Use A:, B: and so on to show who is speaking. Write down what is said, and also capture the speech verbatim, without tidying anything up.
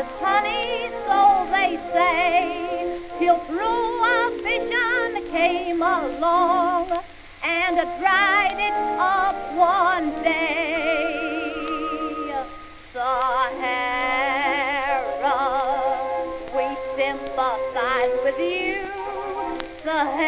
A: is honey, so they say, till through a vision came along and dried it up one day. Sahara, we sympathize with you, Sahara.